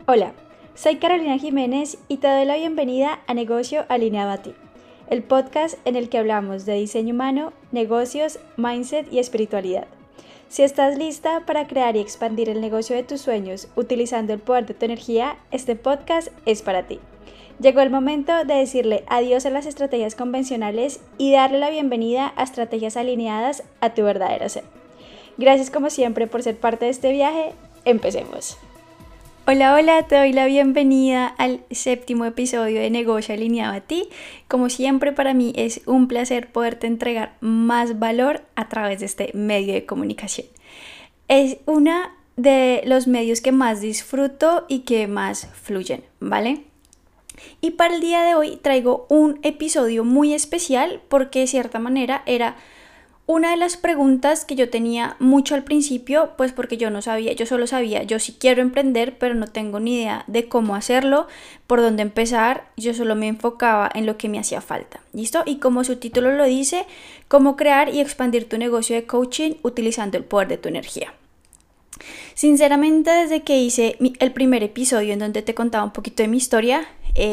Hola, soy Carolina Jiménez y te doy la bienvenida a Negocio Alineado a Ti, el podcast en el que hablamos de diseño humano, negocios, mindset y espiritualidad. Si estás lista para crear y expandir el negocio de tus sueños utilizando el poder de tu energía, este podcast es para ti. Llegó el momento de decirle adiós a las estrategias convencionales y darle la bienvenida a estrategias alineadas a tu verdadero ser. Gracias como siempre por ser parte de este viaje. Empecemos. Hola, te doy la bienvenida al 7º episodio de Negocio Alineado a Ti. Como siempre, para mí es un placer poderte entregar más valor a través de este medio de comunicación. Es uno de los medios que más disfruto y que más fluyen, ¿vale? Y para el día de hoy traigo un episodio muy especial porque de cierta manera era una de las preguntas que yo tenía mucho al principio, pues porque yo solo sabía, yo sí quiero emprender, pero no tengo ni idea de cómo hacerlo, por dónde empezar, yo solo me enfocaba en lo que me hacía falta, ¿listo? Y como su título lo dice, cómo crear y expandir tu negocio de coaching utilizando el poder de tu energía. Sinceramente, desde que hice el primer episodio en donde te contaba un poquito de mi historia,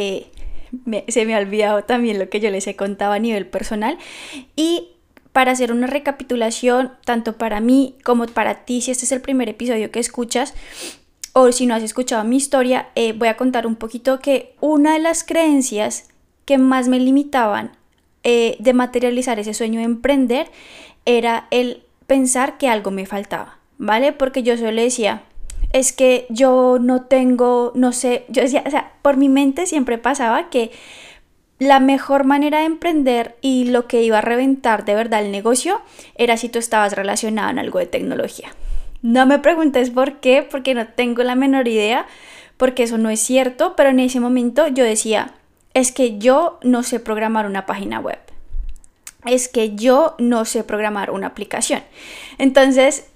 se me ha olvidado también lo que yo les he contado a nivel personal. Y para hacer una recapitulación, tanto para mí como para ti, si este es el primer episodio que escuchas o si no has escuchado mi historia, voy a contar un poquito que una de las creencias que más me limitaban de materializar ese sueño de emprender era el pensar que algo me faltaba, ¿vale? Porque yo solo decía, es que yo no tengo, no sé, yo decía, o sea, por mi mente siempre pasaba que la mejor manera de emprender y lo que iba a reventar de verdad el negocio era si tú estabas relacionado en algo de tecnología. No me preguntes por qué, porque no tengo la menor idea, porque eso no es cierto, pero en ese momento yo decía, es que yo no sé programar una página web, es que yo no sé programar una aplicación. Entonces,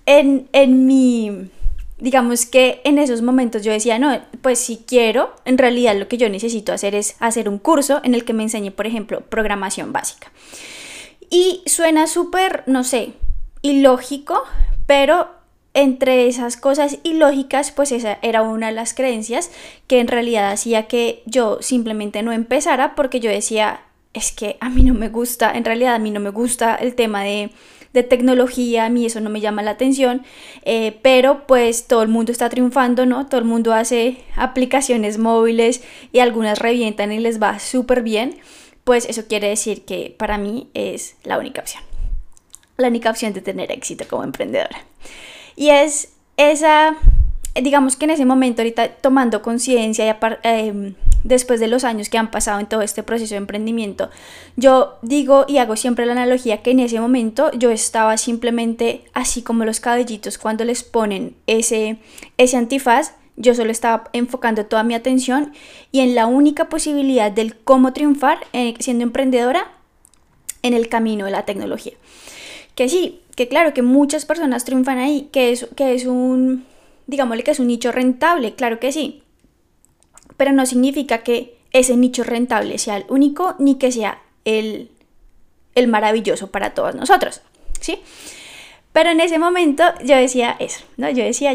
digamos que en esos momentos yo decía, no, pues si quiero, en realidad lo que yo necesito hacer es hacer un curso en el que me enseñe, por ejemplo, programación básica. Y suena súper, no sé, ilógico, pero entre esas cosas ilógicas, pues esa era una de las creencias que en realidad hacía que yo simplemente no empezara, porque yo decía, es que a mí no me gusta, en realidad a mí no me gusta el tema de tecnología, a mí eso no me llama la atención, pero pues todo el mundo está triunfando, ¿no? Todo el mundo hace aplicaciones móviles y algunas revientan y les va súper bien, pues eso quiere decir que para mí es la única opción de tener éxito como emprendedora. Y es esa, digamos que en ese momento ahorita tomando conciencia y después de los años que han pasado en todo este proceso de emprendimiento, yo digo y hago siempre la analogía que en ese momento yo estaba simplemente así como los cabellitos cuando les ponen ese antifaz. Yo solo estaba enfocando toda mi atención y en la única posibilidad del cómo triunfar siendo emprendedora en el camino de la tecnología. Que sí, que claro, que muchas personas triunfan ahí, que es un, digámosle que es un nicho rentable, claro que sí. Pero no significa que ese nicho rentable sea el único ni que sea el maravilloso para todos nosotros, ¿sí? Pero en ese momento yo decía eso, ¿no? Yo decía.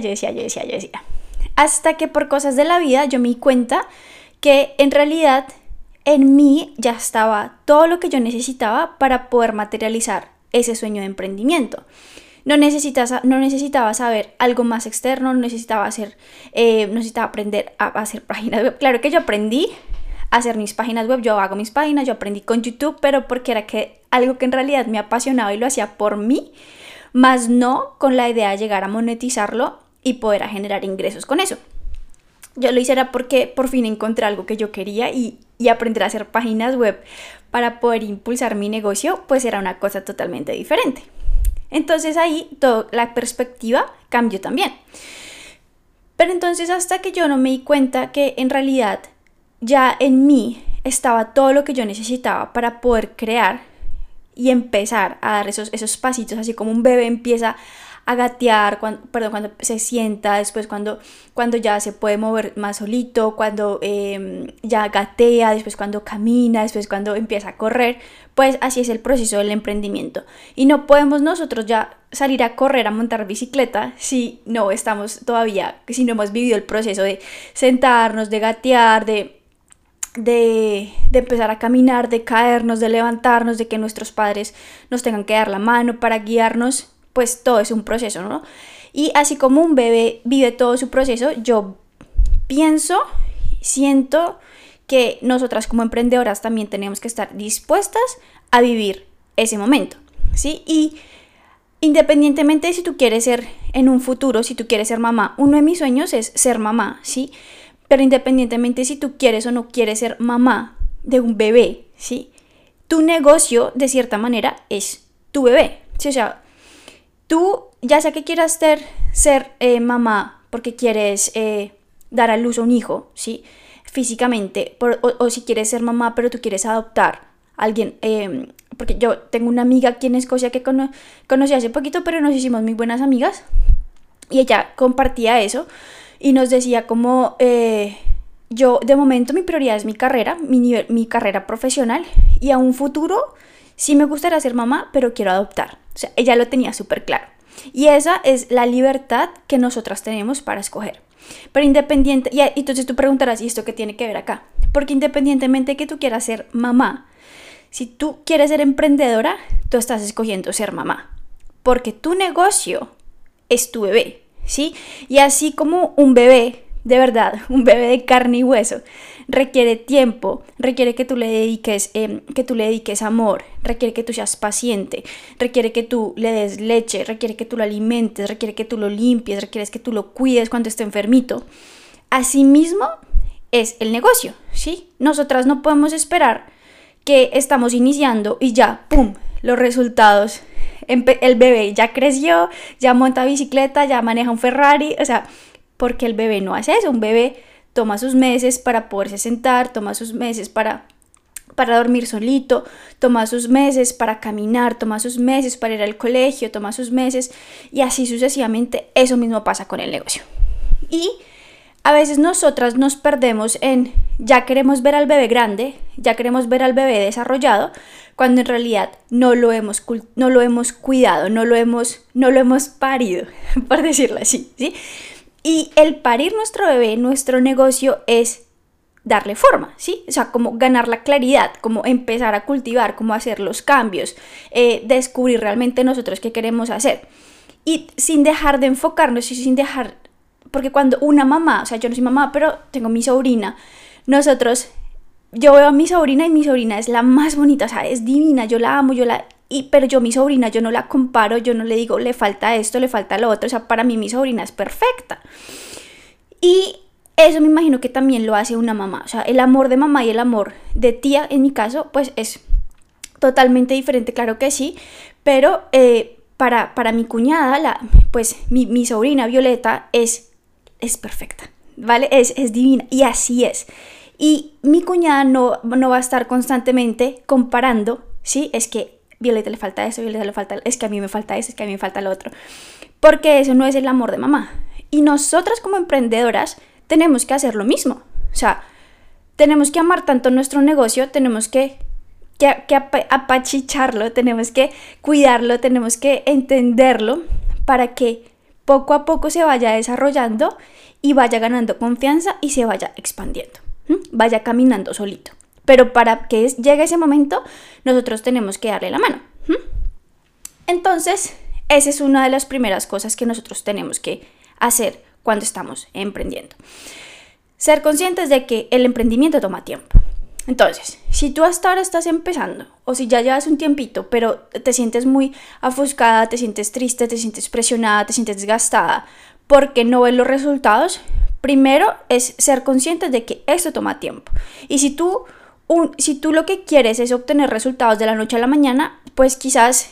Hasta que por cosas de la vida yo me di cuenta que en realidad en mí ya estaba todo lo que yo necesitaba para poder materializar ese sueño de emprendimiento. No necesitaba saber algo más externo, no necesitaba aprender a hacer páginas web. Claro que yo aprendí a hacer mis páginas web, yo hago mis páginas, yo aprendí con YouTube, pero porque era algo que en realidad me apasionaba y lo hacía por mí, más no con la idea de llegar a monetizarlo y poder generar ingresos con eso. Yo lo hice era porque por fin encontré algo que yo quería y aprender a hacer páginas web para poder impulsar mi negocio, pues era una cosa totalmente diferente. Entonces ahí toda la perspectiva cambió también. Pero entonces hasta que yo no me di cuenta que en realidad ya en mí estaba todo lo que yo necesitaba para poder crear y empezar a dar esos pasitos, así como un bebé empieza a gatear, cuando se sienta, después cuando ya se puede mover más solito, cuando ya gatea, después cuando camina, después cuando empieza a correr, pues así es el proceso del emprendimiento. Y no podemos nosotros ya salir a correr, a montar bicicleta, si no estamos todavía, si no hemos vivido el proceso de sentarnos, de gatear, de empezar a caminar, de caernos, de levantarnos, de que nuestros padres nos tengan que dar la mano para guiarnos, pues todo es un proceso, ¿no? Y así como un bebé vive todo su proceso, yo siento que nosotras como emprendedoras también tenemos que estar dispuestas a vivir ese momento, ¿sí? Y independientemente de si tú quieres ser en un futuro, si tú quieres ser mamá, uno de mis sueños es ser mamá, ¿sí? Pero independientemente si tú quieres o no quieres ser mamá de un bebé, ¿sí? Tu negocio, de cierta manera, es tu bebé, ¿sí? O sea, tú, ya sea que quieras ser mamá porque quieres dar a luz a un hijo, ¿sí? Físicamente, o si quieres ser mamá pero tú quieres adoptar a alguien, porque yo tengo una amiga aquí en Escocia que conocí hace poquito, pero nos hicimos muy buenas amigas y ella compartía eso. Y nos decía como, yo de momento mi prioridad es mi carrera, mi carrera profesional, y a un futuro sí me gustaría ser mamá, pero quiero adoptar. O sea, ella lo tenía súper claro. Y esa es la libertad que nosotras tenemos para escoger. Pero y entonces tú preguntarás, ¿y esto qué tiene que ver acá? Porque independientemente de que tú quieras ser mamá, si tú quieres ser emprendedora, tú estás escogiendo ser mamá. Porque tu negocio es tu bebé. ¿Sí? Y así como un bebé, de verdad, un bebé de carne y hueso, requiere tiempo, requiere que tú le dediques amor, requiere que tú seas paciente, requiere que tú le des leche, requiere que tú lo alimentes, requiere que tú lo limpies, requiere que tú lo cuides cuando esté enfermito. Asimismo es el negocio, ¿sí? Nosotras no podemos esperar que estamos iniciando y ya, ¡pum!, los resultados. El bebé ya creció, ya monta bicicleta, ya maneja un Ferrari, o sea, porque el bebé no hace eso. Un bebé toma sus meses para poderse sentar, toma sus meses para dormir solito, toma sus meses para caminar, toma sus meses para ir al colegio, toma sus meses, y así sucesivamente. Eso mismo pasa con el negocio. Y a veces nosotras nos perdemos ya queremos ver al bebé grande, ya queremos ver al bebé desarrollado, cuando en realidad no lo hemos cuidado, no lo hemos parido, por decirlo así, ¿sí? Y el parir nuestro bebé, nuestro negocio, es darle forma, ¿sí? O sea, como ganar la claridad, como empezar a cultivar, como hacer los cambios, descubrir realmente nosotros qué queremos hacer. Y sin dejar de enfocarnos y porque cuando una mamá, o sea, yo no soy mamá, pero tengo mi sobrina, yo veo a mi sobrina y mi sobrina es la más bonita, o sea, es divina, yo la amo, pero mi sobrina, yo no la comparo, yo no le digo, le falta esto, le falta lo otro, o sea, para mí mi sobrina es perfecta. Y eso me imagino que también lo hace una mamá, o sea, el amor de mamá y el amor de tía, en mi caso, pues es totalmente diferente, claro que sí, pero para mi cuñada, pues mi sobrina Violeta es perfecta, ¿vale? Es divina, y así es. Y mi cuñada no va a estar constantemente comparando, ¿sí? Es que Violeta le falta eso, Violeta le falta, es que a mí me falta eso, es que a mí me falta lo otro. Porque eso no es el amor de mamá. Y nosotras como emprendedoras tenemos que hacer lo mismo. O sea, tenemos que amar tanto nuestro negocio, tenemos que apachicharlo, tenemos que cuidarlo, tenemos que entenderlo para que poco a poco se vaya desarrollando y vaya ganando confianza y se vaya expandiendo. Vaya caminando solito. Pero para que llegue ese momento, nosotros tenemos que darle la mano. Entonces, esa es una de las primeras cosas que nosotros tenemos que hacer cuando estamos emprendiendo. Ser conscientes de que el emprendimiento toma tiempo. Entonces, si tú hasta ahora estás empezando, o si ya llevas un tiempito, pero te sientes muy ofuscada, te sientes triste, te sientes presionada, te sientes desgastada, porque no ves los resultados, primero es ser conscientes de que esto toma tiempo. Y si tú lo que quieres es obtener resultados de la noche a la mañana, pues quizás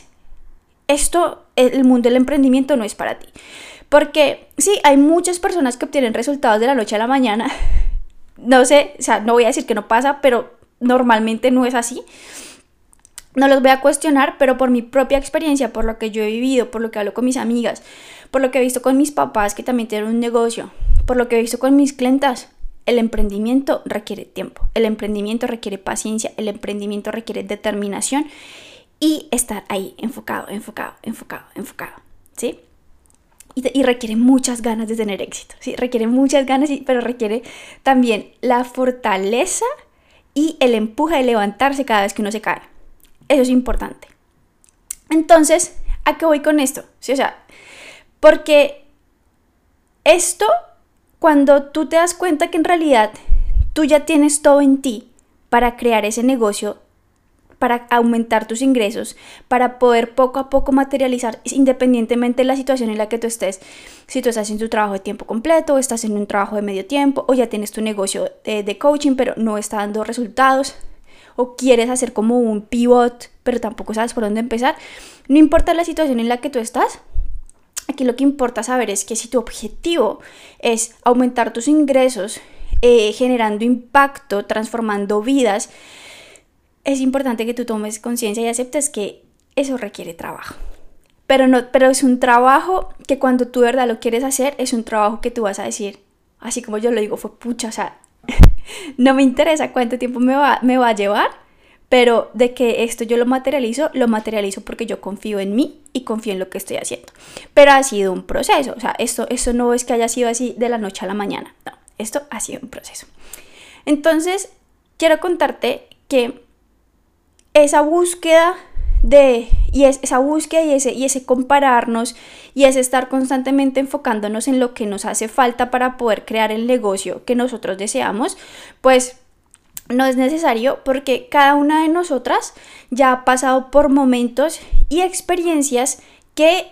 el mundo del emprendimiento no es para ti. Porque sí, hay muchas personas que obtienen resultados de la noche a la mañana. No sé, o sea, no voy a decir que no pasa, pero normalmente no es así. No los voy a cuestionar, pero por mi propia experiencia, por lo que yo he vivido, por lo que hablo con mis amigas, por lo que he visto con mis papás que también tienen un negocio, por lo que he visto con mis clientas, el emprendimiento requiere tiempo, el emprendimiento requiere paciencia, el emprendimiento requiere determinación y estar ahí enfocado, ¿sí? Y requiere muchas ganas de tener éxito, ¿sí? Requiere muchas ganas, pero requiere también la fortaleza y el empuje de levantarse cada vez que uno se cae. Eso es importante. Entonces, ¿a qué voy con esto? ¿Sí? O sea, porque esto, cuando tú te das cuenta que en realidad tú ya tienes todo en ti para crear ese negocio, para aumentar tus ingresos, para poder poco a poco materializar, independientemente de la situación en la que tú estés, si tú estás en tu trabajo de tiempo completo, o estás en un trabajo de medio tiempo, o ya tienes tu negocio de coaching, pero no está dando resultados, o quieres hacer como un pivot, pero tampoco sabes por dónde empezar. No importa la situación en la que tú estás, aquí lo que importa saber es que si tu objetivo es aumentar tus ingresos, generando impacto, transformando vidas, es importante que tú tomes conciencia y aceptes que eso requiere trabajo. Pero es un trabajo que cuando tú de verdad lo quieres hacer, es un trabajo que tú vas a decir, así como yo lo digo, fue pucha, o sea, no me interesa cuánto tiempo me va a llevar, pero de que esto yo lo materializo porque yo confío en mí y confío en lo que estoy haciendo. Pero ha sido un proceso, o sea, esto no es que haya sido así de la noche a la mañana, no, esto ha sido un proceso. Entonces, quiero contarte que esa búsqueda y ese compararnos y ese estar constantemente enfocándonos en lo que nos hace falta para poder crear el negocio que nosotros deseamos, pues no es necesario, porque cada una de nosotras ya ha pasado por momentos y experiencias que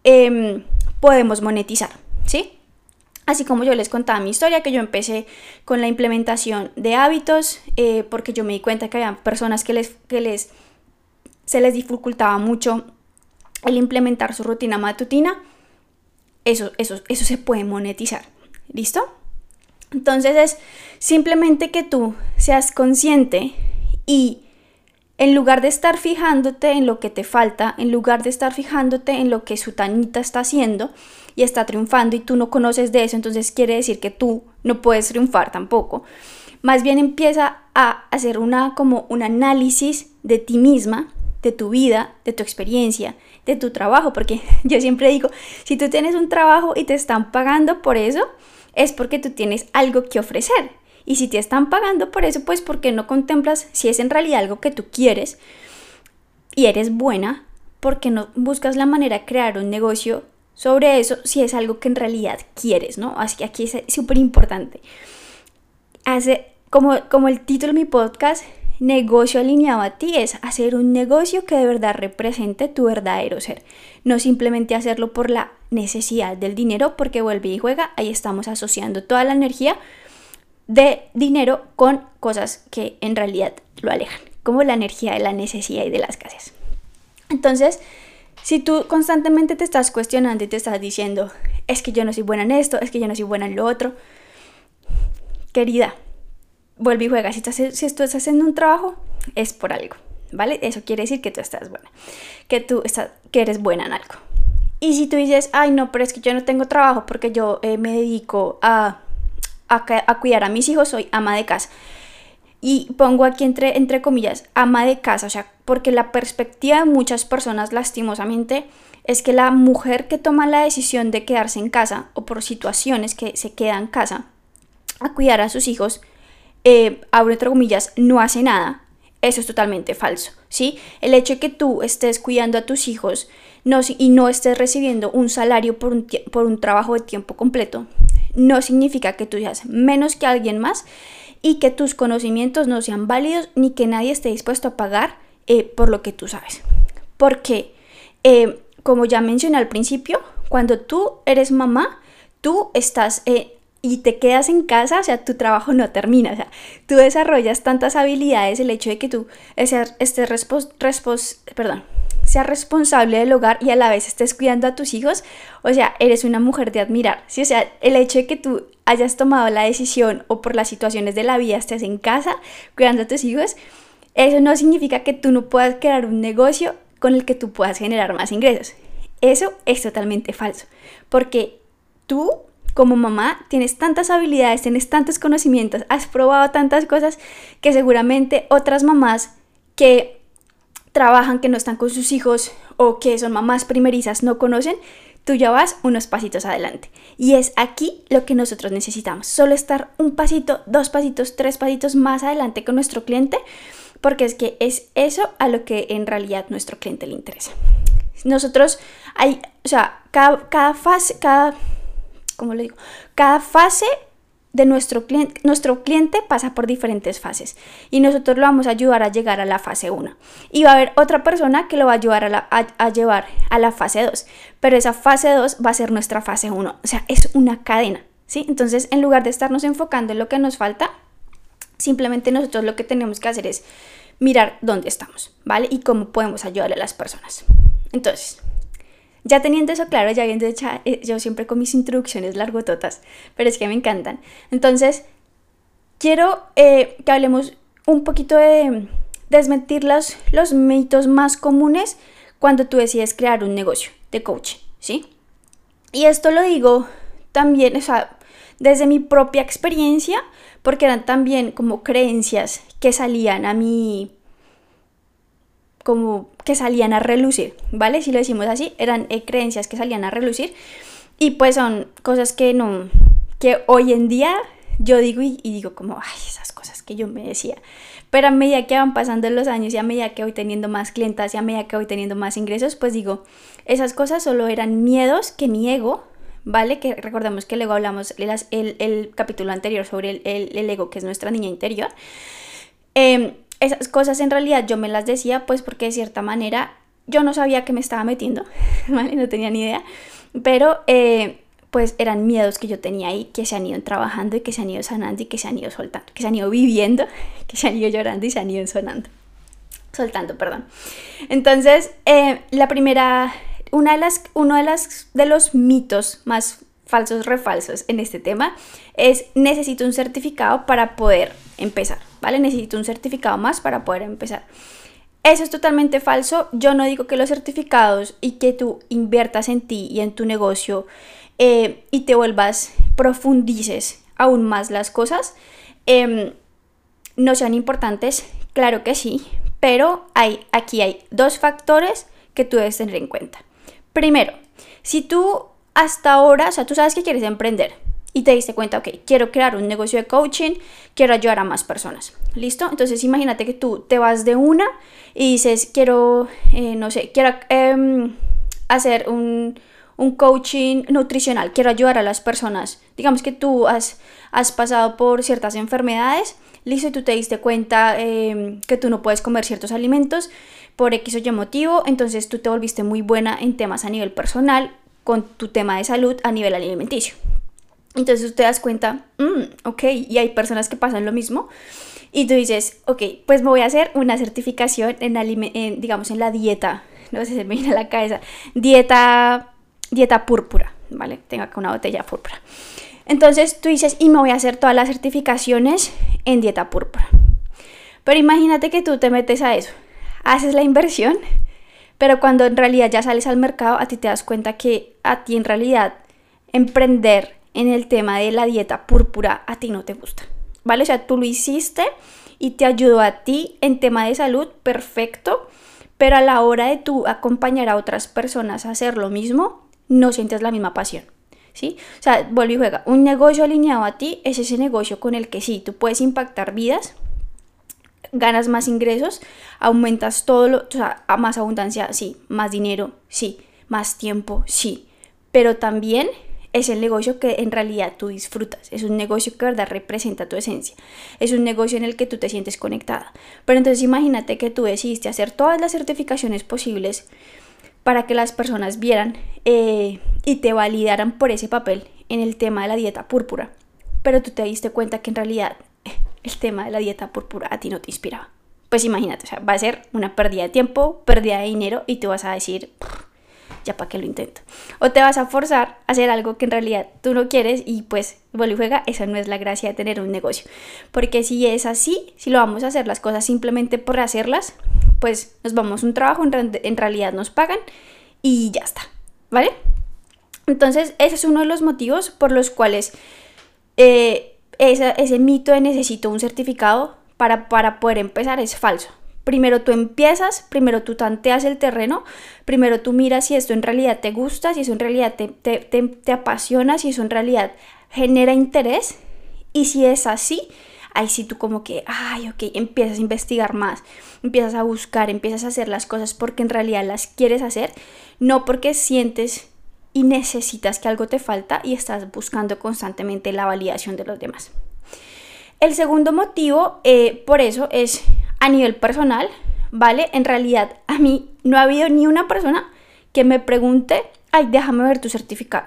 podemos monetizar, ¿sí? Así como yo les contaba mi historia, que yo empecé con la implementación de hábitos, porque yo me di cuenta que había personas que se les dificultaba mucho el implementar su rutina matutina. Eso se puede monetizar, ¿listo? Entonces es simplemente que tú seas consciente y en lugar de estar fijándote en lo que te falta, en lugar de estar fijándote en lo que sutanita está haciendo y está triunfando y tú no conoces de eso, entonces quiere decir que tú no puedes triunfar tampoco. Más bien empieza a hacer un análisis de ti misma, de tu vida, de tu experiencia, de tu trabajo, porque yo siempre digo, si tú tienes un trabajo y te están pagando por eso, es porque tú tienes algo que ofrecer. Y si te están pagando por eso, pues ¿por qué no contemplas si es en realidad algo que tú quieres y eres buena? ¿Por qué no buscas la manera de crear un negocio sobre eso si es algo que en realidad quieres, ¿no? Así que aquí es súper importante. Como el título de mi podcast, negocio alineado a ti, es hacer un negocio que de verdad represente tu verdadero ser. No simplemente hacerlo por la necesidad del dinero, porque vuelve y juega, ahí estamos asociando toda la energía de dinero con cosas que en realidad lo alejan, como la energía de la necesidad y de la escasez. Entonces, si tú constantemente te estás cuestionando y te estás diciendo, es que yo no soy buena en esto, es que yo no soy buena en lo otro, querida, vuelve y juega. Si tú estás haciendo un trabajo, es por algo, ¿vale? Eso quiere decir que tú estás buena, que eres buena en algo. Y si tú dices, ay no, pero es que yo no tengo trabajo porque yo me dedico a cuidar a mis hijos, soy ama de casa. Y pongo aquí entre comillas, ama de casa, o sea, porque la perspectiva de muchas personas, lastimosamente, es que la mujer que toma la decisión de quedarse en casa, o por situaciones que se queda en casa a cuidar a sus hijos, abro entre comillas, no hace nada. Eso es totalmente falso, ¿sí? El hecho de que tú estés cuidando a tus hijos y no estés recibiendo un salario por un trabajo de tiempo completo, no significa que tú seas menos que alguien más y que tus conocimientos no sean válidos ni que nadie esté dispuesto a pagar por lo que tú sabes. Porque, como ya mencioné al principio, cuando tú eres mamá, tú estás y te quedas en casa, o sea, tu trabajo no termina, o sea, tú desarrollas tantas habilidades, el hecho de que tú seas responsable del hogar y a la vez estés cuidando a tus hijos, o sea, eres una mujer de admirar, ¿sí? O sea, el hecho de que tú hayas tomado la decisión o por las situaciones de la vida estés en casa cuidando a tus hijos, eso no significa que tú no puedas crear un negocio con el que tú puedas generar más ingresos. Eso es totalmente falso, porque tú como mamá tienes tantas habilidades, tienes tantos conocimientos, has probado tantas cosas que seguramente otras mamás que trabajan, que no están con sus hijos o que son mamás primerizas no conocen. Tú ya vas unos pasitos adelante. Y es aquí lo que nosotros necesitamos. Solo estar un pasito, 2 pasitos, 3 pasitos más adelante con nuestro cliente, porque es que es eso a lo que en realidad nuestro cliente le interesa. Nosotros hay, o sea, cada fase de nuestro cliente pasa por diferentes fases y nosotros lo vamos a ayudar a llegar a la fase 1 y va a haber otra persona que lo va a ayudar a llevar a la fase 2, pero esa fase 2 va a ser nuestra fase 1, o sea, es una cadena, ¿sí? Entonces, en lugar de estarnos enfocando en lo que nos falta, simplemente nosotros lo que tenemos que hacer es mirar dónde estamos, ¿vale? Y cómo podemos ayudar a las personas. Entonces, ya teniendo eso claro, ya viendo yo siempre con mis introducciones largototas, pero es que me encantan. Entonces, quiero que hablemos un poquito de desmentir los mitos más comunes cuando tú decides crear un negocio de coaching, ¿sí? Y esto lo digo también, o sea, desde mi propia experiencia, porque eran también como creencias que salían a mí, como que salían a relucir, ¿vale? Si lo decimos así, eran creencias que salían a relucir y pues son cosas que hoy en día yo digo y digo como, ay, esas cosas que yo me decía. Pero a medida que van pasando los años y a medida que voy teniendo más clientas y a medida que voy teniendo más ingresos, pues digo, esas cosas solo eran miedos que mi ego, ¿vale? Que recordemos que luego hablamos el capítulo anterior sobre el ego, que es nuestra niña interior. Esas cosas en realidad yo me las decía pues porque de cierta manera yo no sabía que me estaba metiendo, ¿vale? No tenía ni idea, pero pues eran miedos que yo tenía ahí, que se han ido trabajando y que se han ido sanando y que se han ido soltando, que se han ido viviendo, que se han ido llorando y se han ido soltando, perdón. Entonces, uno de los mitos más falsos, refalsos en este tema es: necesito un certificado para poder empezar, ¿vale? Necesito un certificado más para poder empezar. Eso es totalmente falso. Yo no digo que los certificados y que tú inviertas en ti y en tu negocio y te profundices aún más las cosas, no sean importantes. Claro que sí, pero aquí hay 2 factores que tú debes tener en cuenta. Primero, si tú hasta ahora, o sea, tú sabes que quieres emprender y te diste cuenta, ok, quiero crear un negocio de coaching, quiero ayudar a más personas, ¿listo? Entonces imagínate que tú te vas de una y dices, quiero hacer un coaching nutricional, quiero ayudar a las personas. Digamos que tú has pasado por ciertas enfermedades, listo, y tú te diste cuenta que tú no puedes comer ciertos alimentos por X o Y motivo, entonces tú te volviste muy buena en temas a nivel personal, con tu tema de salud a nivel alimenticio. Entonces tú te das cuenta, ok, y hay personas que pasan lo mismo, y tú dices, ok, pues me voy a hacer una certificación digamos en la dieta, no sé si se me viene a la cabeza, dieta púrpura, ¿vale? Tengo acá una botella púrpura. Entonces tú dices, y me voy a hacer todas las certificaciones en dieta púrpura. Pero imagínate que tú te metes a eso, haces la inversión, pero cuando en realidad ya sales al mercado, a ti te das cuenta que a ti en realidad emprender en el tema de la dieta púrpura a ti no te gusta, ¿vale? O sea, tú lo hiciste y te ayudó a ti en tema de salud, perfecto, pero a la hora de tú acompañar a otras personas a hacer lo mismo, no sientes la misma pasión, ¿sí? O sea, vuelve y juega. Un negocio alineado a ti es ese negocio con el que sí, tú puedes impactar vidas, ganas más ingresos, aumentas o sea, a más abundancia, sí, más dinero, sí, más tiempo, sí, pero también es el negocio que en realidad tú disfrutas, es un negocio que de verdad representa tu esencia, es un negocio en el que tú te sientes conectada. Pero entonces imagínate que tú decidiste hacer todas las certificaciones posibles para que las personas vieran y te validaran por ese papel en el tema de la dieta púrpura, pero tú te diste cuenta que en realidad el tema de la dieta púrpura a ti no te inspiraba. Pues imagínate, o sea, va a ser una pérdida de tiempo, pérdida de dinero y tú vas a decir, ya para qué lo intento. O te vas a forzar a hacer algo que en realidad tú no quieres y pues vuelve y juega, esa no es la gracia de tener un negocio. Porque si es así, si lo vamos a hacer las cosas simplemente por hacerlas, pues nos vamos a un trabajo, en realidad nos pagan y ya está, ¿vale? Entonces ese es uno de los motivos por los cuales ese mito de necesito un certificado para poder empezar es falso. Primero tú empiezas, primero tú tanteas el terreno, primero tú miras si esto en realidad te gusta, si eso en realidad te apasiona, si eso en realidad genera interés, y si es así, ahí sí tú como que, ay, ok, empiezas a investigar más, empiezas a buscar, empiezas a hacer las cosas porque en realidad las quieres hacer, no porque sientes y necesitas que algo te falta y estás buscando constantemente la validación de los demás. El segundo motivo por eso es a nivel personal, ¿vale? En realidad a mí no ha habido ni una persona que me pregunte, ay, déjame ver tu certificado.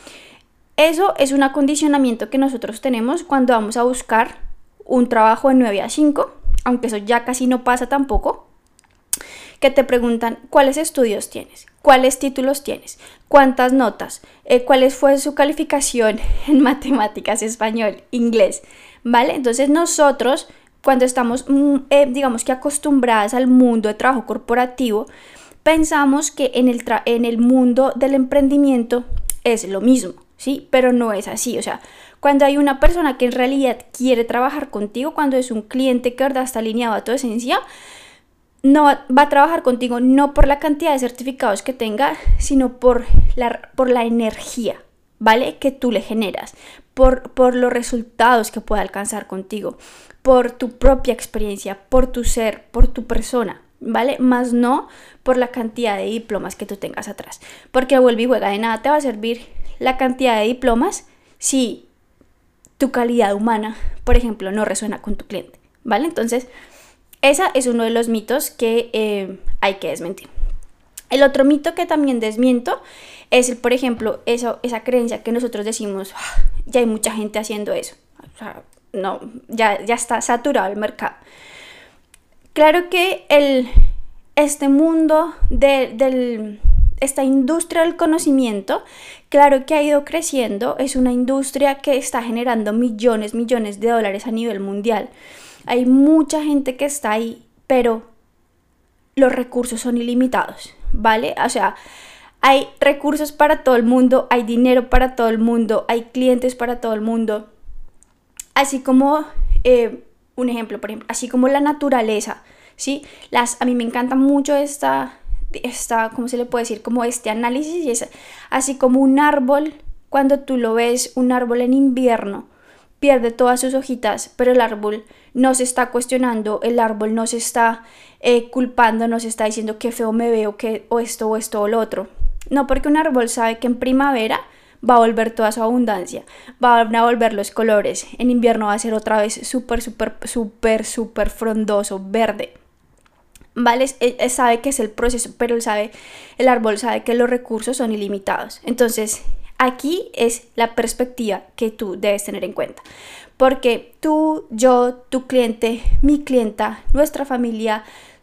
Eso es un acondicionamiento que nosotros tenemos cuando vamos a buscar un trabajo de 9 a 5, aunque eso ya casi no pasa tampoco, que te preguntan cuáles estudios tienes, cuáles títulos tienes, cuántas notas, cuál fue su calificación en matemáticas, español, inglés, ¿vale? Entonces nosotros, cuando estamos, digamos que acostumbradas al mundo de trabajo corporativo, pensamos que en el mundo del emprendimiento es lo mismo, ¿sí? Pero no es así, o sea, cuando hay una persona que en realidad quiere trabajar contigo, cuando es un cliente que de verdad está alineado a tu esencia, no va a trabajar contigo no por la cantidad de certificados que tenga, sino por la energía, ¿vale? Que tú le generas, por los resultados que pueda alcanzar contigo, por tu propia experiencia, por tu ser, por tu persona, ¿vale? Más no por la cantidad de diplomas que tú tengas atrás, porque vuelve y juega, de nada te va a servir la cantidad de diplomas si tu calidad humana, por ejemplo, no resuena con tu cliente, ¿vale? Entonces, ese es uno de los mitos que hay que desmentir. El otro mito que también desmiento es, por ejemplo, esa creencia que nosotros decimos, ya hay mucha gente haciendo eso. O sea, no, ya está saturado el mercado. Claro que este mundo esta industria del conocimiento, claro que ha ido creciendo, es una industria que está generando millones de dólares a nivel mundial. Hay mucha gente que está ahí, pero los recursos son ilimitados, ¿vale? O sea, hay recursos para todo el mundo, hay dinero para todo el mundo, hay clientes para todo el mundo. Así como, un ejemplo, por ejemplo, así como la naturaleza, ¿sí? A mí me encanta mucho ¿cómo se le puede decir? Como este análisis, y es así como un árbol, cuando tú lo ves, un árbol en invierno, pierde todas sus hojitas, pero el árbol no se está cuestionando, el árbol no se está culpando, no se está diciendo qué feo me veo, o esto o lo otro. No, porque un árbol sabe que en primavera va a volver toda su abundancia, van a volver los colores, en invierno va a ser otra vez súper frondoso, verde. ¿Vale? Él sabe que es el proceso, pero el árbol sabe que los recursos son ilimitados. Entonces, aquí es la perspectiva que tú debes tener en cuenta. Porque tú, yo, tu cliente, mi clienta, nuestra familia,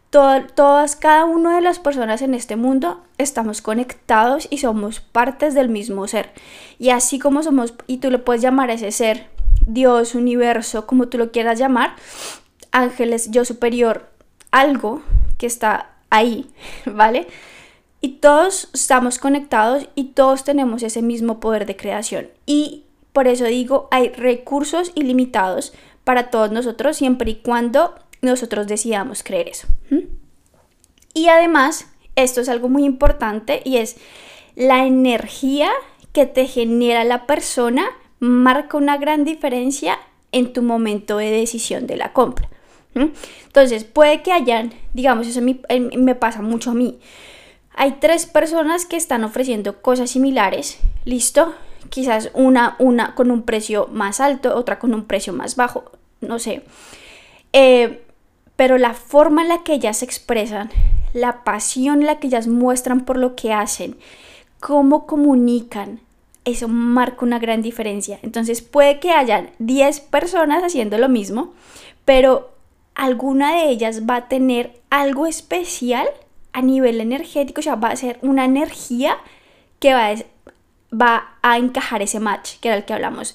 cada una de las personas en este mundo estamos conectados y somos partes del mismo ser. Y así como somos, y tú le puedes llamar a ese ser, Dios, universo, como tú lo quieras llamar, ángeles, yo superior, algo que está ahí, ¿vale? Y todos estamos conectados y todos tenemos ese mismo poder de creación. Y por eso digo, hay recursos ilimitados para todos nosotros siempre y cuando nosotros decidamos creer eso. Y además, esto es algo muy importante y es la energía que te genera la persona marca una gran diferencia en tu momento de decisión de la compra. Entonces, puede que hayan, digamos, eso me pasa mucho a mí. Hay 3 personas que están ofreciendo cosas similares, ¿listo? Quizás una con un precio más alto, otra con un precio más bajo, no sé. Pero la forma en la que ellas se expresan, la pasión en la que ellas muestran por lo que hacen, cómo comunican, eso marca una gran diferencia. Entonces puede que hayan 10 personas haciendo lo mismo, pero alguna de ellas va a tener algo especial a nivel energético, o sea, va a ser una energía que va a encajar ese match, que era el que hablamos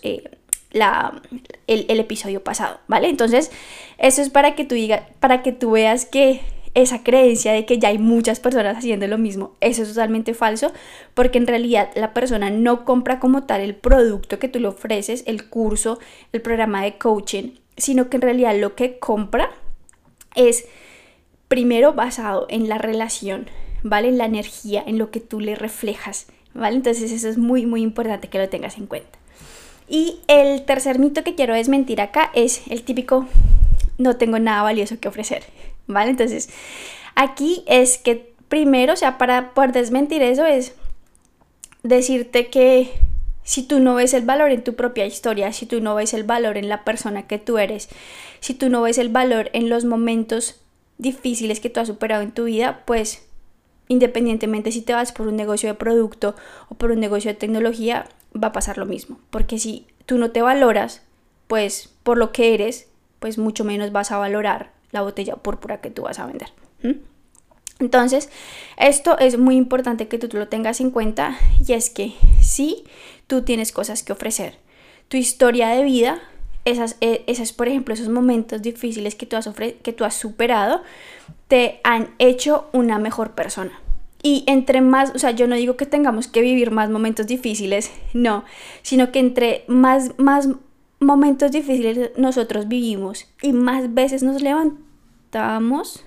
el episodio pasado, ¿vale? Entonces, eso es para que tú veas que esa creencia de que ya hay muchas personas haciendo lo mismo, eso es totalmente falso, porque en realidad la persona no compra como tal el producto que tú le ofreces, el curso, el programa de coaching, sino que en realidad lo que compra es primero basado en la relación, ¿vale? En la energía, en lo que tú le reflejas, ¿vale? Entonces eso es muy, muy importante que lo tengas en cuenta. Y el tercer mito que quiero desmentir acá es el típico: no tengo nada valioso que ofrecer, ¿vale? Entonces, aquí es que primero, o sea, para poder desmentir eso es decirte que si tú no ves el valor en tu propia historia, si tú no ves el valor en la persona que tú eres, si tú no ves el valor en los momentos difíciles que tú has superado en tu vida, pues independientemente si te vas por un negocio de producto o por un negocio de tecnología, va a pasar lo mismo. Porque si tú no te valoras, pues por lo que eres, pues mucho menos vas a valorar la botella púrpura que tú vas a vender. Entonces, esto es muy importante que tú lo tengas en cuenta, y es que sí, tú tienes cosas que ofrecer. Tu historia de vida, esas por ejemplo, esos momentos difíciles que tú has superado, te han hecho una mejor persona. Y entre más, o sea, yo no digo que tengamos que vivir más momentos difíciles, no, sino que entre más momentos difíciles nosotros vivimos y más veces nos levantamos,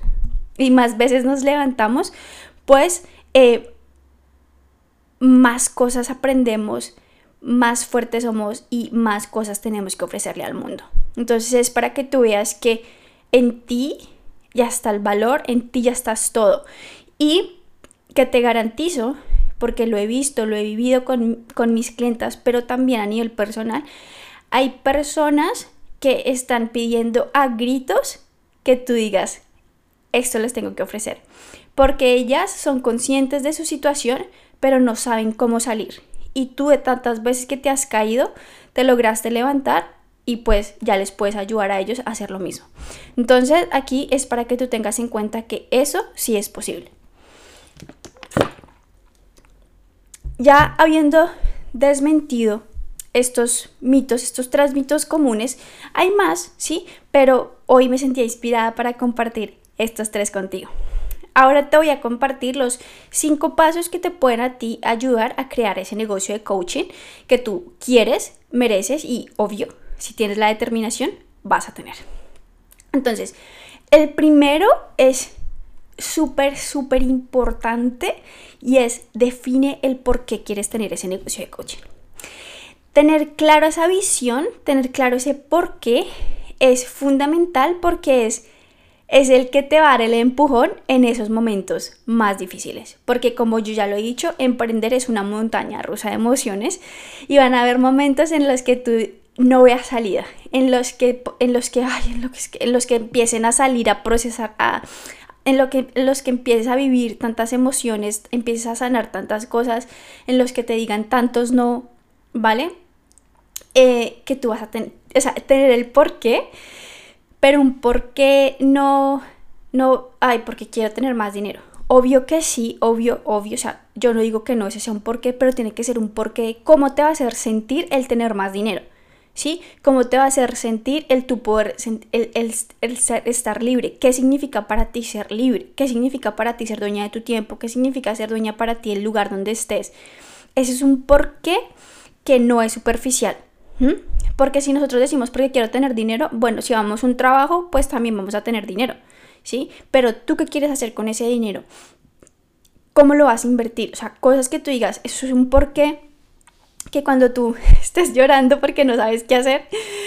pues más cosas aprendemos, más fuertes somos y más cosas tenemos que ofrecerle al mundo. Entonces es para que tú veas que en ti ya está el valor, en ti ya estás todo. Y que te garantizo, porque lo he visto, lo he vivido con mis clientas, pero también a nivel personal, hay personas que están pidiendo a gritos que tú digas: esto les tengo que ofrecer. Porque ellas son conscientes de su situación, pero no saben cómo salir. Y tú, de tantas veces que te has caído, te lograste levantar y pues ya les puedes ayudar a ellos a hacer lo mismo. Entonces aquí es para que tú tengas en cuenta que eso sí es posible. Ya habiendo desmentido estos mitos, estos 3 mitos comunes, hay más, ¿sí? Pero hoy me sentía inspirada para compartir estos 3 contigo. Ahora te voy a compartir los 5 pasos que te pueden a ti ayudar a crear ese negocio de coaching que tú quieres, mereces y, obvio, si tienes la determinación, vas a tener. Entonces, el primero es súper importante y es: define el por qué quieres tener ese negocio de coaching. Tener claro esa visión, tener claro ese por qué es fundamental, porque es el que te va a dar el empujón en esos momentos más difíciles. Porque como yo ya lo he dicho, emprender es una montaña rusa de emociones y van a haber momentos en los que tú no veas salida, en los que empiecen a salir, a procesar, en los que empieces a vivir tantas emociones, empieces a sanar tantas cosas, en los que te digan tantos no, ¿vale? Que tú vas a tener el porqué, pero un porqué no, porque quiero tener más dinero. Obvio que sí, obvio, o sea, yo no digo que no ese sea un porqué, pero tiene que ser un porqué. ¿Cómo te va a hacer sentir el tener más dinero? ¿Sí? ¿Cómo te va a hacer sentir el tu poder, el estar libre? ¿Qué significa para ti ser libre? ¿Qué significa para ti ser dueña de tu tiempo? ¿Qué significa ser dueña para ti el lugar donde estés? Ese es un porqué que no es superficial. Porque si nosotros decimos porque quiero tener dinero, bueno, si vamos a un trabajo, pues también vamos a tener dinero, ¿sí? Pero tú, ¿qué quieres hacer con ese dinero? ¿Cómo lo vas a invertir? O sea, cosas que tú digas, eso es un porqué, que cuando tú estés llorando porque no sabes qué hacer,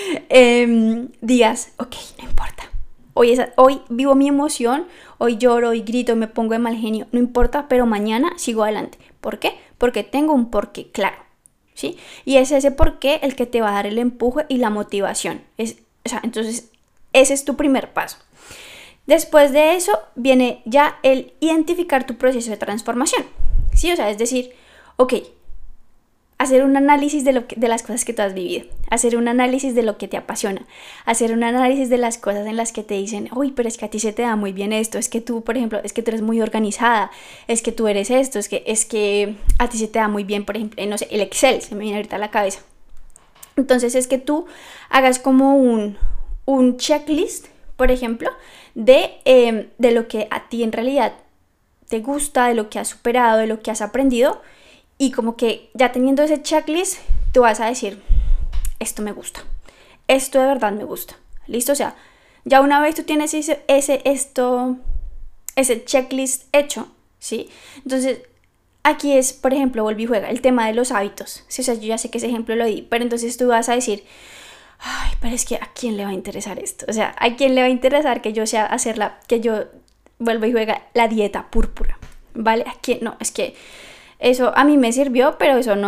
digas: ok, no importa, hoy vivo mi emoción, hoy lloro, hoy grito, me pongo de mal genio, no importa, pero mañana sigo adelante. ¿Por qué? Porque tengo un porqué claro, ¿sí? Y es ese porqué el que te va a dar el empuje y la motivación. Entonces, ese es tu primer paso. Después de eso viene ya el identificar tu proceso de transformación, ¿sí? O sea, es decir, ok, hacer un análisis de las cosas que tú has vivido, hacer un análisis de lo que te apasiona, hacer un análisis de las cosas en las que te dicen, uy, pero es que a ti se te da muy bien esto, es que tú, por ejemplo, es que tú eres muy organizada, es que tú eres esto, es que a ti se te da muy bien, por ejemplo, no sé, el Excel, se me viene ahorita a la cabeza. Entonces es que tú hagas como un checklist, por ejemplo, de lo que a ti en realidad te gusta, de lo que has superado, de lo que has aprendido, y como que ya teniendo ese checklist, tú vas a decir, esto me gusta, esto de verdad me gusta, ¿listo? O sea, ya una vez tú tienes ese checklist hecho, ¿sí? Entonces, aquí es, por ejemplo, vuelve y juega, el tema de los hábitos, ¿sí? O sea, yo ya sé que ese ejemplo lo di, pero entonces tú vas a decir, ay, pero es que ¿a quién le va a interesar esto? O sea, ¿a quién le va a interesar que yo sea que yo vuelva y juega la dieta púrpura? ¿Vale? ¿A quién? No, es que eso a mí me sirvió, pero eso a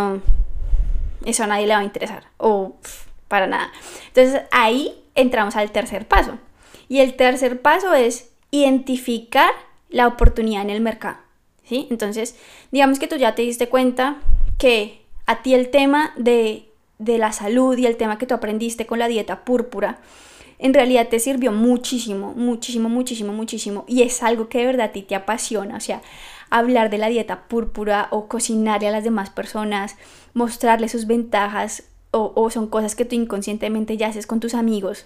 nadie le va a interesar, o para nada. Entonces ahí entramos al tercer paso. Y el tercer paso es identificar la oportunidad en el mercado, ¿sí? Entonces, digamos que tú ya te diste cuenta que a ti el tema de la salud y el tema que tú aprendiste con la dieta púrpura en realidad te sirvió muchísimo, muchísimo, muchísimo, muchísimo, y es algo que de verdad a ti te apasiona. O sea, hablar de la dieta púrpura o cocinarle a las demás personas, mostrarles sus ventajas, o son cosas que tú inconscientemente ya haces con tus amigos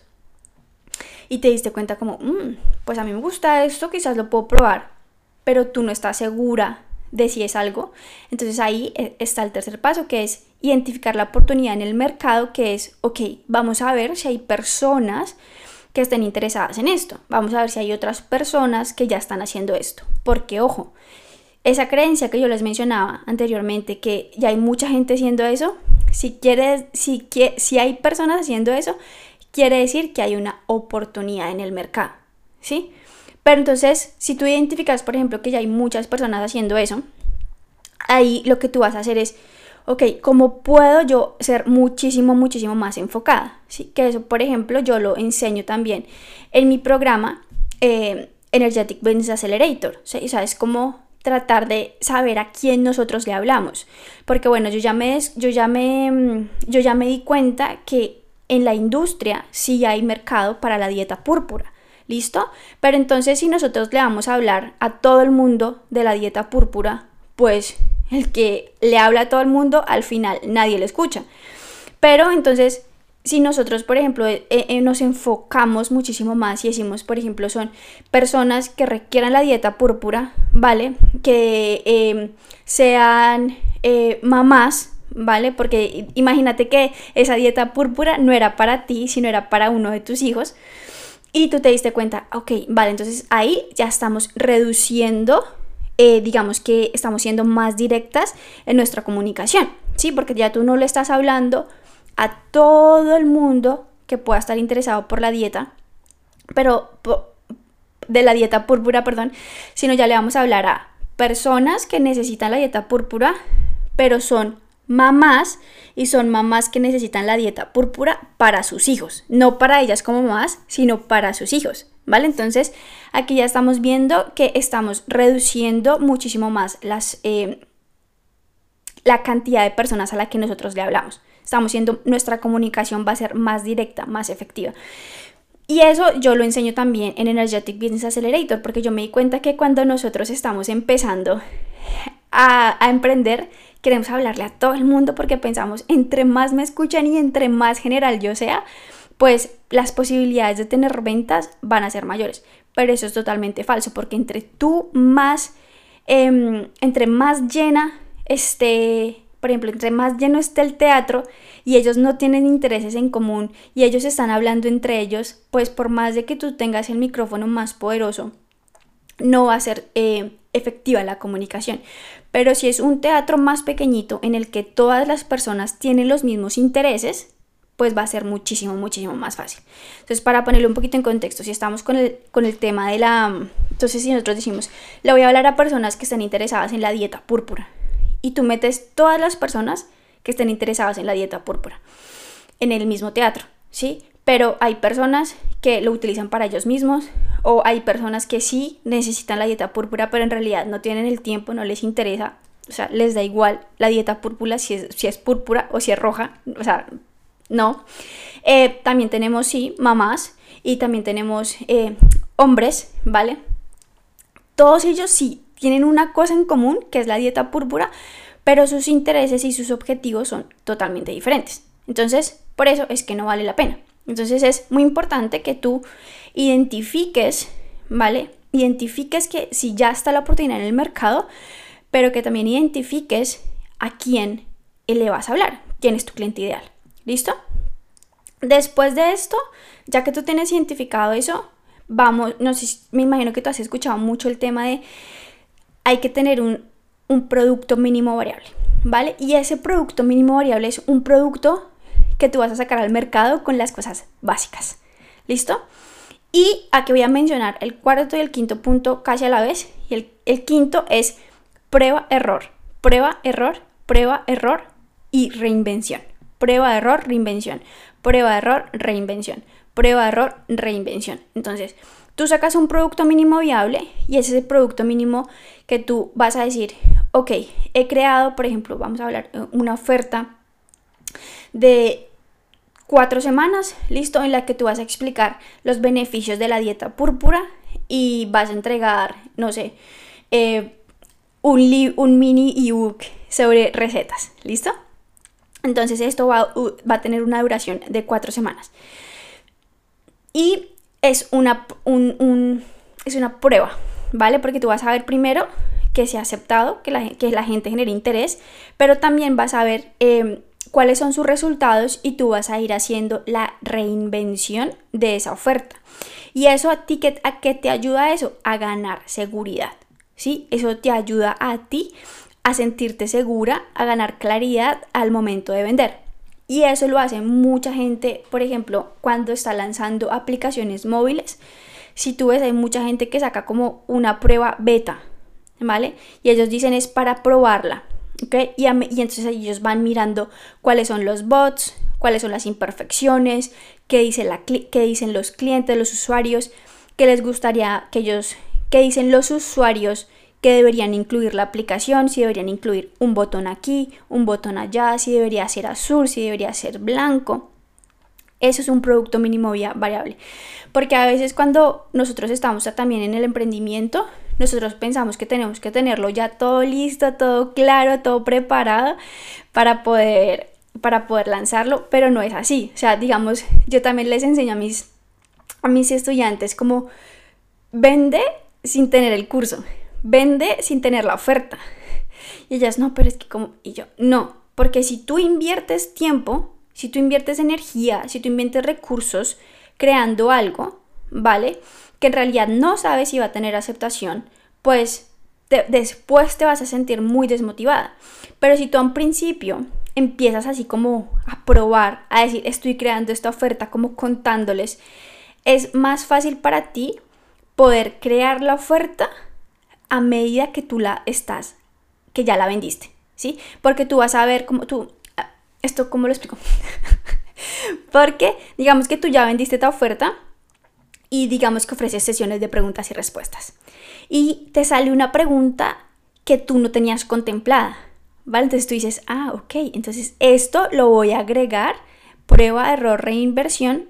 y te diste cuenta como, pues a mí me gusta esto, quizás lo puedo probar, pero tú no estás segura de si es algo. Entonces ahí está el tercer paso, que es identificar la oportunidad en el mercado, que es, ok, vamos a ver si hay personas que estén interesadas en esto, vamos a ver si hay otras personas que ya están haciendo esto, porque ojo, esa creencia que yo les mencionaba anteriormente, que ya hay mucha gente haciendo eso, si hay personas haciendo eso, quiere decir que hay una oportunidad en el mercado, ¿sí? Pero entonces, si tú identificas, por ejemplo, que ya hay muchas personas haciendo eso, ahí lo que tú vas a hacer es, ok, ¿cómo puedo yo ser muchísimo, muchísimo más enfocada? ¿Sí? Que eso, por ejemplo, yo lo enseño también en mi programa Energetic Business Accelerator, ¿sí? O sea, es como tratar de saber a quién nosotros le hablamos. Porque bueno, yo ya me di cuenta que en la industria sí hay mercado para la dieta púrpura. ¿Listo? Pero entonces si nosotros le vamos a hablar a todo el mundo de la dieta púrpura, pues el que le habla a todo el mundo, al final nadie le escucha. Pero entonces, si nosotros, por ejemplo, nos enfocamos muchísimo más y decimos, por ejemplo, son personas que requieran la dieta púrpura, ¿vale? Que sean mamás, ¿vale? Porque imagínate que esa dieta púrpura no era para ti, sino era para uno de tus hijos. Y tú te diste cuenta, ok, vale, entonces ahí ya estamos reduciendo, digamos que estamos siendo más directas en nuestra comunicación, ¿sí? Porque ya tú no le estás hablando a todo el mundo que pueda estar interesado por la dieta, de la dieta púrpura, perdón, sino ya le vamos a hablar a personas que necesitan la dieta púrpura, pero son mamás, y son mamás que necesitan la dieta púrpura para sus hijos, no para ellas como mamás, sino para sus hijos, ¿vale? Entonces aquí ya estamos viendo que estamos reduciendo muchísimo más la cantidad de personas a la que nosotros le hablamos. Nuestra comunicación va a ser más directa, más efectiva. Y eso yo lo enseño también en Energetic Business Accelerator, porque yo me di cuenta que cuando nosotros estamos empezando a emprender, queremos hablarle a todo el mundo porque pensamos, entre más me escuchan y entre más general yo sea, pues las posibilidades de tener ventas van a ser mayores. Pero eso es totalmente falso, porque entre más llena por ejemplo, entre más lleno esté el teatro y ellos no tienen intereses en común y ellos están hablando entre ellos, pues por más de que tú tengas el micrófono más poderoso, no va a ser efectiva la comunicación. Pero si es un teatro más pequeñito en el que todas las personas tienen los mismos intereses, pues va a ser muchísimo, muchísimo más fácil. Entonces, para ponerlo un poquito en contexto, si estamos con el tema de entonces, si nosotros decimos, le voy a hablar a personas que están interesadas en la dieta púrpura, y tú metes todas las personas que estén interesadas en la dieta púrpura en el mismo teatro, ¿sí? Pero hay personas que lo utilizan para ellos mismos, o hay personas que sí necesitan la dieta púrpura, pero en realidad no tienen el tiempo, no les interesa O sea, les da igual la dieta púrpura si es púrpura o si es roja. O sea, no. También tenemos, sí, mamás y también tenemos hombres, ¿vale? Todos ellos sí tienen una cosa en común, que es la dieta púrpura, pero sus intereses y sus objetivos son totalmente diferentes. Entonces, por eso es que no vale la pena. Entonces es muy importante que tú identifiques, ¿vale? Identifiques que si ya está la oportunidad en el mercado, pero que también identifiques a quién le vas a hablar, quién es tu cliente ideal. ¿Listo? Después de esto, ya que tú tienes identificado eso, vamos, no sé, me imagino que tú has escuchado mucho el tema de hay que tener un producto mínimo variable, ¿vale? Y ese producto mínimo variable es un producto que tú vas a sacar al mercado con las cosas básicas. ¿Listo? Y aquí voy a mencionar el cuarto y el quinto punto casi a la vez. Y el quinto es prueba, error, prueba, error, prueba, error y reinvención. Prueba, error, reinvención. Prueba, error, reinvención. Prueba, error, reinvención. Entonces, tú sacas un producto mínimo viable y ese es el producto mínimo que tú vas a decir, ok, he creado, por ejemplo, vamos a hablar una oferta de 4 semanas, listo, en la que tú vas a explicar los beneficios de la dieta púrpura y vas a entregar, no sé, un mini ebook sobre recetas, ¿listo? Entonces esto va a tener una duración de 4 semanas. Y es una prueba, ¿vale? Porque tú vas a ver primero que se ha aceptado, que la gente genere interés, pero también vas a ver cuáles son sus resultados y tú vas a ir haciendo la reinvención de esa oferta. Y eso a ti, ¿a qué te ayuda eso? A ganar seguridad, ¿sí? Eso te ayuda a ti a sentirte segura, a ganar claridad al momento de vender. Y eso lo hace mucha gente, por ejemplo, cuando está lanzando aplicaciones móviles. Si tú ves, hay mucha gente que saca como una prueba beta, ¿vale? Y ellos dicen es para probarla. ¿Okay? Y entonces ellos van mirando cuáles son los bots, cuáles son las imperfecciones, qué dicen los clientes, los usuarios, qué les gustaría qué dicen los usuarios que deberían incluir la aplicación, si deberían incluir un botón aquí, un botón allá, si debería ser azul, si debería ser blanco. Eso es un producto mínimo variable. Porque a veces cuando nosotros estamos también en el emprendimiento, nosotros pensamos que tenemos que tenerlo ya todo listo, todo claro, todo preparado para poder lanzarlo, pero no es así. O sea, digamos, yo también les enseño a mis estudiantes como vende sin tener el curso, vende sin tener la oferta. Y ellas, no, pero es que como, y yo, no, porque si tú inviertes tiempo, si tú inviertes energía, si tú inviertes recursos creando algo, ¿vale? Que en realidad no sabes si va a tener aceptación, pues después te vas a sentir muy desmotivada. Pero si tú a un principio empiezas así como a probar, a decir, estoy creando esta oferta, como contándoles, es más fácil para ti poder crear la oferta a medida que que ya la vendiste, ¿sí? Porque tú vas a ver ¿esto cómo lo explico? Porque digamos que tú ya vendiste tu oferta y digamos que ofreces sesiones de preguntas y respuestas y te sale una pregunta que tú no tenías contemplada, ¿vale? Entonces tú dices, ok, entonces esto lo voy a agregar, prueba, error, reinversión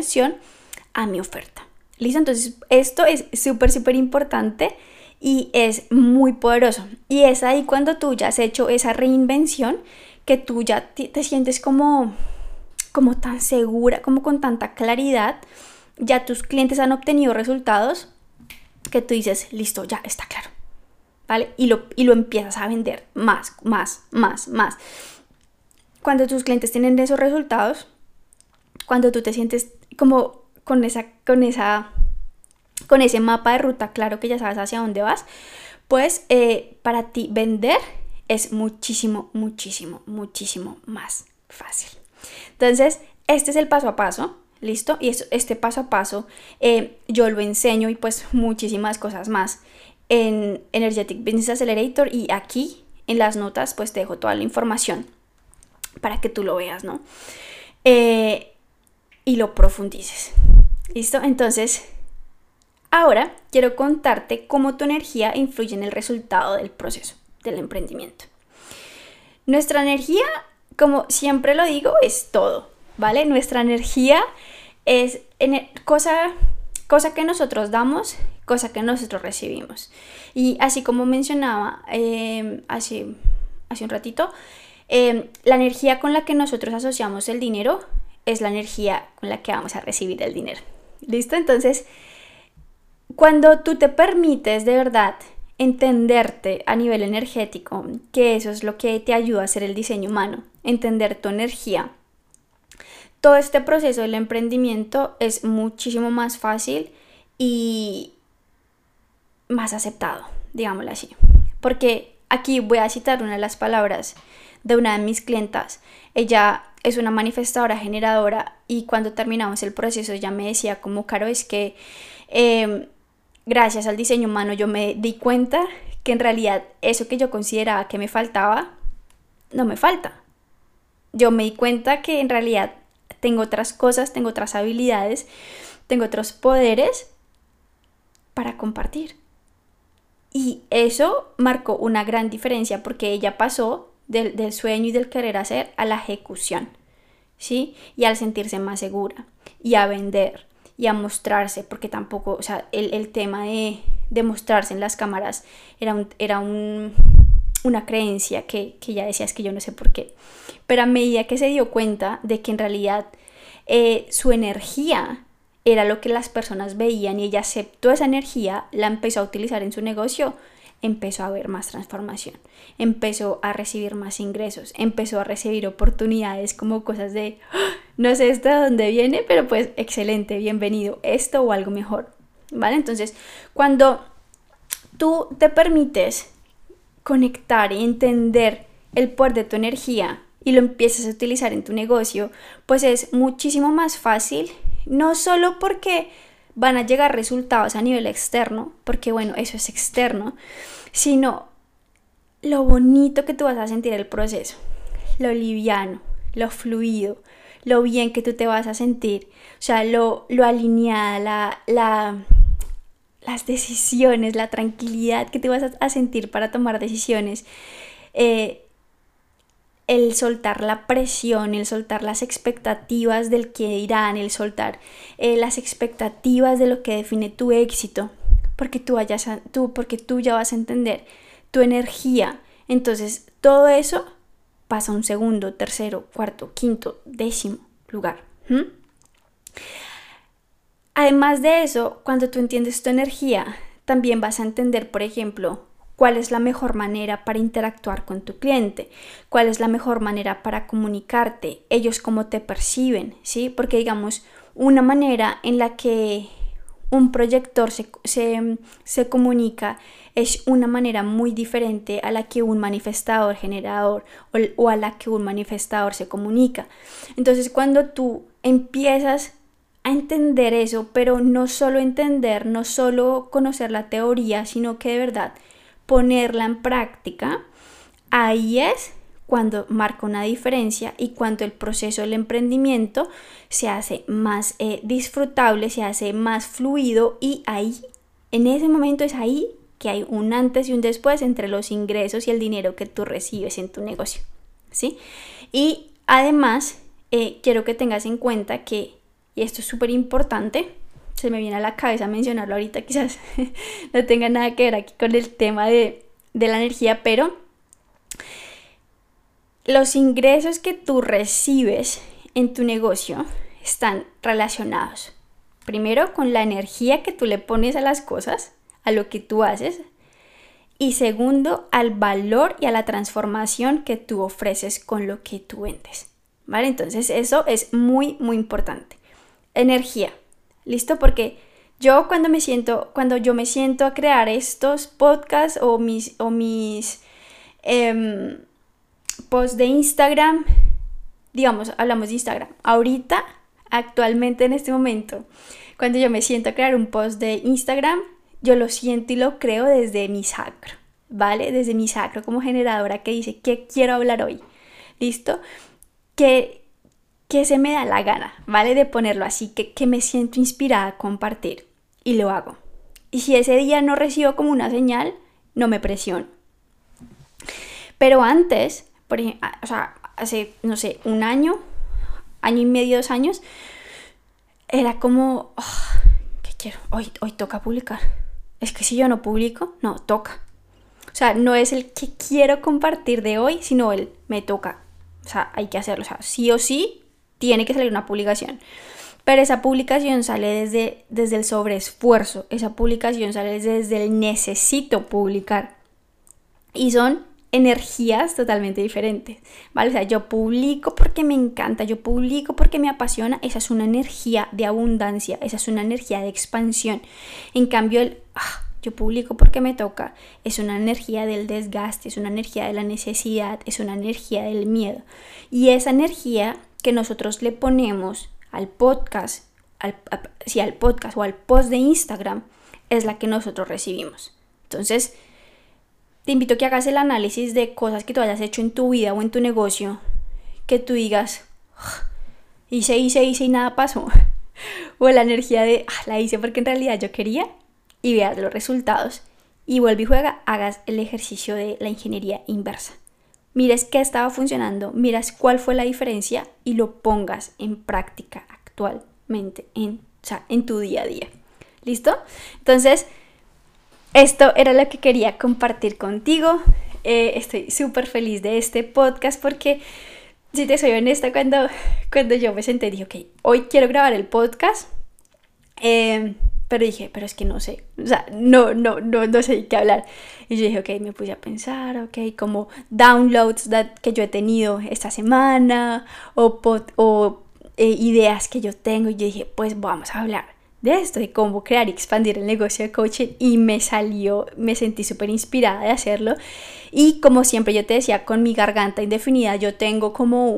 a mi oferta. ¿Listo? Entonces esto es súper importante y es muy poderoso. Y es ahí cuando tú ya has hecho esa reinvención que tú ya te sientes como tan segura, como con tanta claridad. Ya tus clientes han obtenido resultados que tú dices, listo, ya está claro, ¿vale? Y lo empiezas a vender más. Cuando tus clientes tienen esos resultados, cuando tú te sientes como con ese mapa de ruta claro, que ya sabes hacia dónde vas, pues para ti vender es muchísimo más fácil. Entonces, este es el paso a paso, ¿listo? Y este paso a paso yo lo enseño y pues muchísimas cosas más en Energetic Business Accelerator, y aquí en las notas pues te dejo toda la información para que tú lo veas, ¿no? Y lo profundices, ¿listo? Entonces, ahora quiero contarte cómo tu energía influye en el resultado del proceso del emprendimiento. Nuestra energía, como siempre lo digo, es todo, ¿vale? Nuestra energía es cosa que nosotros damos, cosa que nosotros recibimos. Y así como mencionaba hace un ratito, la energía con la que nosotros asociamos el dinero es la energía con la que vamos a recibir el dinero. ¿Listo? Entonces, cuando tú te permites de verdad entenderte a nivel energético, que eso es lo que te ayuda a hacer el diseño humano, entender tu energía, todo este proceso del emprendimiento es muchísimo más fácil y más aceptado, digámoslo así. Porque aquí voy a citar una de las palabras de una de mis clientas. Ella es una manifestadora generadora y cuando terminamos el proceso ella me decía como, Caro, es que gracias al diseño humano yo me di cuenta que en realidad eso que yo consideraba que me faltaba, no me falta. Yo me di cuenta que en realidad tengo otras cosas, tengo otras habilidades, tengo otros poderes para compartir. Y eso marcó una gran diferencia porque ella pasó del sueño y del querer hacer a la ejecución, ¿sí? Y al sentirse más segura y a vender y a mostrarse, porque tampoco, o sea, el tema de mostrarse en las cámaras era una creencia que ella decía, es que yo no sé por qué. Pero a medida que se dio cuenta de que en realidad su energía era lo que las personas veían y ella aceptó esa energía, la empezó a utilizar en su negocio, empezó a ver más transformación, empezó a recibir más ingresos, empezó a recibir oportunidades como cosas de, no sé esto de dónde viene, pero pues excelente, bienvenido, esto o algo mejor, ¿vale? Entonces, cuando tú te permites conectar y entender el poder de tu energía y lo empiezas a utilizar en tu negocio, pues es muchísimo más fácil, no solo porque van a llegar resultados a nivel externo, porque bueno, eso es externo, sino lo bonito que tú vas a sentir el proceso, lo liviano, lo fluido, lo bien que tú te vas a sentir, o sea, lo alineada, las decisiones, la tranquilidad que te vas a sentir para tomar decisiones, el soltar la presión, el soltar las expectativas del que dirán, el soltar las expectativas de lo que define tu éxito, porque tú ya vas a entender tu energía. Entonces todo eso pasa a un segundo, tercero, cuarto, quinto, décimo lugar. Además de eso, cuando tú entiendes tu energía, también vas a entender, por ejemplo, cuál es la mejor manera para interactuar con tu cliente, cuál es la mejor manera para comunicarte, ellos cómo te perciben, ¿sí? Porque digamos, una manera en la que un proyector se comunica es una manera muy diferente a la que un manifestador generador o a la que un manifestador se comunica. Entonces, cuando tú empiezas a entender eso, pero no solo entender, no solo conocer la teoría, sino que de verdad ponerla en práctica, ahí es cuando marca una diferencia y cuando el proceso del emprendimiento se hace más disfrutable, se hace más fluido y ahí, en ese momento es ahí que hay un antes y un después entre los ingresos y el dinero que tú recibes en tu negocio, ¿sí? Y además, quiero que tengas en cuenta que, y esto es súper importante, se me viene a la cabeza mencionarlo ahorita, quizás no tenga nada que ver aquí con el tema de la energía, pero los ingresos que tú recibes en tu negocio están relacionados, primero, con la energía que tú le pones a las cosas, a lo que tú haces, y segundo, al valor y a la transformación que tú ofreces con lo que tú vendes, ¿vale? Entonces eso es muy, muy importante. Energía. ¿Listo? Porque yo cuando yo me siento a crear estos podcasts o mis posts de Instagram, digamos, hablamos de Instagram. Ahorita, actualmente en este momento, cuando yo me siento a crear un post de Instagram, yo lo siento y lo creo desde mi sacro, ¿vale? Desde mi sacro como generadora que dice, ¿qué quiero hablar hoy? ¿Listo? Que se me da la gana, ¿vale? De ponerlo así, que me siento inspirada a compartir y lo hago. Y si ese día no recibo como una señal, no me presiono. Pero antes, por ejemplo, o sea, hace, no sé, un año y medio, 2 años, era como, ¿qué quiero? Hoy toca publicar. Es que si yo no publico, no, toca. O sea, no es el que quiero compartir de hoy, sino el me toca. O sea, hay que hacerlo. O sea, sí o sí tiene que salir una publicación. Pero esa publicación sale desde el sobreesfuerzo. Esa publicación sale desde el necesito publicar. Y son energías totalmente diferentes, ¿vale? O sea, yo publico porque me encanta, yo publico porque me apasiona. Esa es una energía de abundancia, esa es una energía de expansión. En cambio, yo publico porque me toca, es una energía del desgaste, es una energía de la necesidad, es una energía del miedo. Y esa energía que nosotros le ponemos al podcast, al podcast o al post de Instagram, es la que nosotros recibimos. Entonces, te invito a que hagas el análisis de cosas que tú hayas hecho en tu vida o en tu negocio, que tú digas, hice y nada pasó. O la energía de, la hice porque en realidad yo quería, y veas los resultados. Y vuelve y juega, hagas el ejercicio de la ingeniería inversa. Mires qué estaba funcionando, miras cuál fue la diferencia y lo pongas en práctica actualmente, en tu día a día. ¿Listo? Entonces, esto era lo que quería compartir contigo. Estoy súper feliz de este podcast porque, si te soy honesta, cuando yo me senté, dije, ok, hoy quiero grabar el podcast, pero dije, pero es que no sé, o sea, no sé de qué hablar. Y yo dije, ok, me puse a pensar, ok, como downloads que yo he tenido esta semana o ideas que yo tengo. Y yo dije, pues vamos a hablar de esto, de cómo crear y expandir el negocio de coaching, y me sentí súper inspirada de hacerlo. Y como siempre yo te decía, con mi garganta indefinida yo tengo como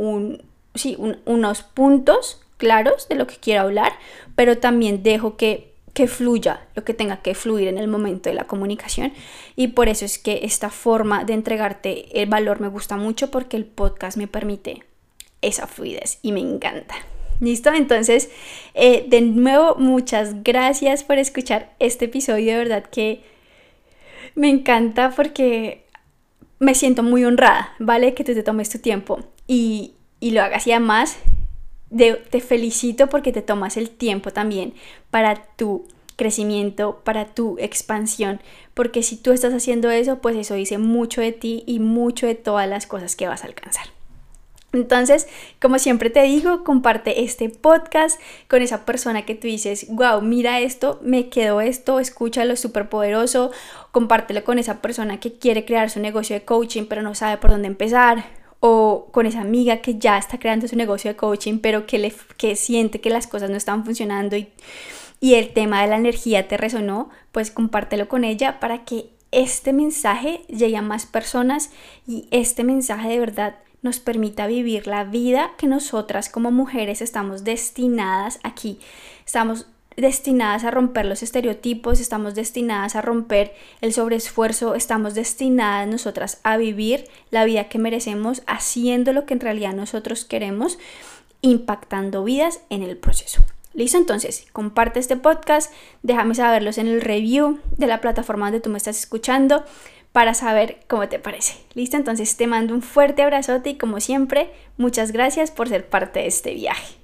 unos puntos claros de lo que quiero hablar, pero también dejo que fluya lo que tenga que fluir en el momento de la comunicación. Y por eso es que esta forma de entregarte el valor me gusta mucho, porque el podcast me permite esa fluidez y me encanta. ¿Listo? Entonces, de nuevo, muchas gracias por escuchar este episodio. De verdad que me encanta porque me siento muy honrada, ¿vale? Que tú te tomes tu tiempo y lo hagas. Y además, te felicito porque te tomas el tiempo también para tu crecimiento, para tu expansión. Porque si tú estás haciendo eso, pues eso dice mucho de ti y mucho de todas las cosas que vas a alcanzar. Entonces, como siempre te digo, comparte este podcast con esa persona que tú dices, wow, mira esto, me quedó esto, escúchalo, es súper poderoso. Compártelo con esa persona que quiere crear su negocio de coaching pero no sabe por dónde empezar, o con esa amiga que ya está creando su negocio de coaching pero que siente que las cosas no están funcionando y el tema de la energía te resonó. Pues compártelo con ella para que este mensaje llegue a más personas y este mensaje de verdad nos permita vivir la vida que nosotras como mujeres estamos destinadas aquí. Estamos destinadas a romper los estereotipos, estamos destinadas a romper el sobreesfuerzo, estamos destinadas nosotras a vivir la vida que merecemos, haciendo lo que en realidad nosotros queremos, impactando vidas en el proceso. ¿Listo? Entonces, comparte este podcast, déjame saberlos en el review de la plataforma donde tú me estás escuchando, para saber cómo te parece. ¿Listo? Entonces te mando un fuerte abrazote y, como siempre, muchas gracias por ser parte de este viaje.